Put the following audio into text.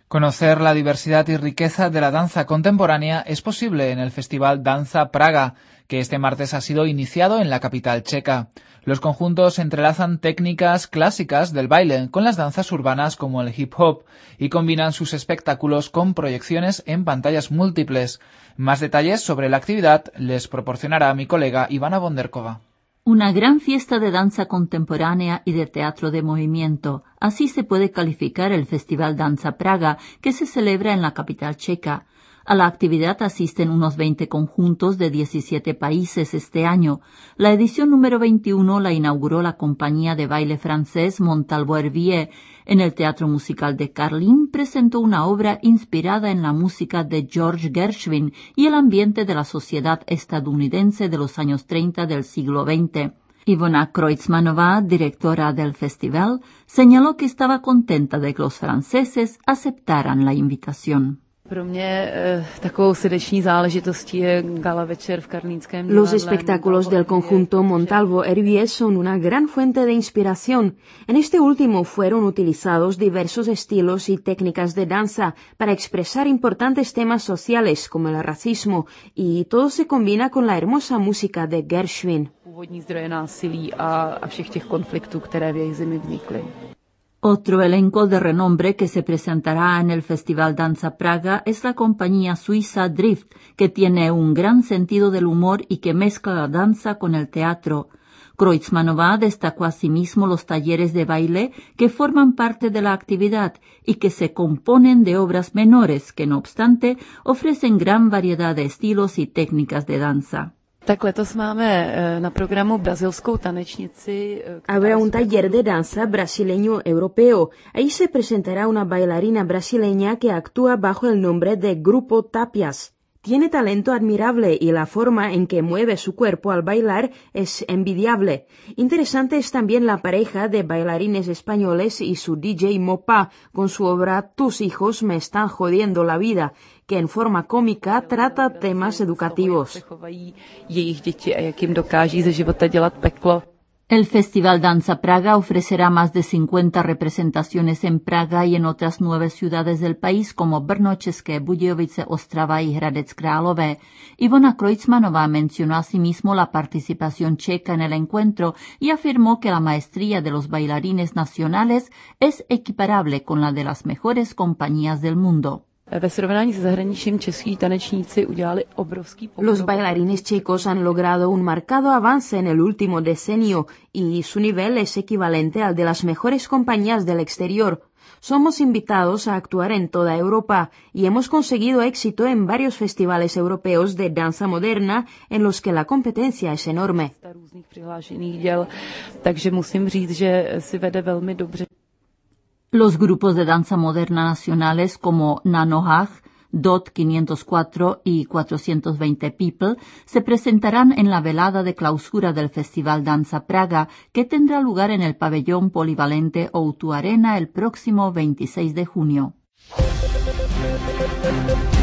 Conocer la diversidad y riqueza de la danza contemporánea es posible en el Festival Danza Praga, que este martes ha sido iniciado en la capital checa. Los conjuntos entrelazan técnicas clásicas del baile con las danzas urbanas como el hip hop y combinan sus espectáculos con proyecciones en pantallas múltiples. Más detalles sobre la actividad les proporcionará mi colega Ivana Bonderkova. Una gran fiesta de danza contemporánea y de teatro de movimiento. Así se puede calificar el Festival Danza Praga, que se celebra en la capital checa. A la actividad asisten unos 20 conjuntos de 17 países este año. La edición número 21 la inauguró la compañía de baile francés Montalvo Hervieux. En el Teatro Musical de Karlín presentó una obra inspirada en la música de George Gershwin y el ambiente de la sociedad estadounidense de los años 30 del siglo XX. Ivona Kreutzmanová, directora del festival, señaló que estaba contenta de que los franceses aceptaran la invitación. Los espectáculos del conjunto Montalvo Hervieux son una gran fuente de inspiración. En este último fueron utilizados diversos estilos y técnicas de danza para expresar importantes temas sociales como el racismo, y todo se combina con la hermosa música de Gershwin. Otro elenco de renombre que se presentará en el Festival Danza Praga es la compañía suiza Drift, que tiene un gran sentido del humor y que mezcla la danza con el teatro. Kreutzmanová destacó asimismo los talleres de baile que forman parte de la actividad y que se componen de obras menores que, no obstante, ofrecen gran variedad de estilos y técnicas de danza. Habrá un taller de danza brasileño europeo. Ahí se presentará una bailarina brasileña que actúa bajo el nombre de Grupo Tapias. Tiene talento admirable y la forma en que mueve su cuerpo al bailar es envidiable. Interesante es también la pareja de bailarines españoles y su DJ Mopa con su obra Tus hijos me están jodiendo la vida, que en forma cómica trata temas educativos. El Festival Danza Praga ofrecerá más de 50 representaciones en Praga y en otras 9 ciudades del país como Brno, České Budějovice, Ostrava y Hradec Králové. Ivona Kreutzmanová mencionó asimismo la participación checa en el encuentro y afirmó que la maestría de los bailarines nacionales es equiparable con la de las mejores compañías del mundo. Los bailarines checos han logrado un marcado avance en el último decenio y su nivel es equivalente al de las mejores compañías del exterior. Somos invitados a actuar en toda Europa y hemos conseguido éxito en varios festivales europeos de danza moderna en los que la competencia es enorme. Los grupos de danza moderna nacionales como Nanohag, DOT 504 y 420 People se presentarán en la velada de clausura del Festival Danza Praga, que tendrá lugar en el pabellón polivalente O2 Arena el próximo 26 de junio.